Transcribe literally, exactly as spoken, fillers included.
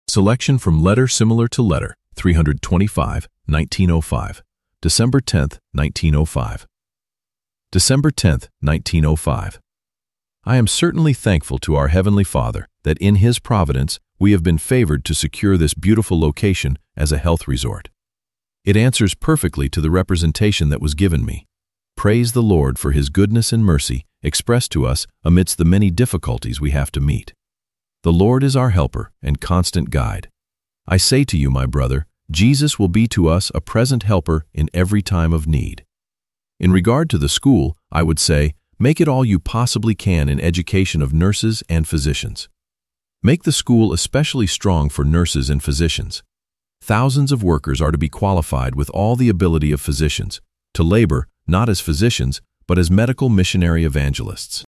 Selection from Letter Similar to Letter, three hundred twenty-five, nineteen oh five, December tenth, nineteen oh five. December tenth, nineteen oh five. I am certainly thankful to our Heavenly Father that in His providence we have been favored to secure this beautiful location as a health resort. It answers perfectly to the representation that was given me. Praise the Lord for His goodness and mercy expressed to us amidst the many difficulties we have to meet. The Lord is our helper and constant guide. I say to you, my brother, Jesus will be to us a present helper in every time of need. In regard to the school, I would say, make it all you possibly can in education of nurses and physicians. Make the school especially strong for nurses and physicians. Thousands of workers are to be qualified with all the ability of physicians, to labor not as physicians, but as medical missionary evangelists.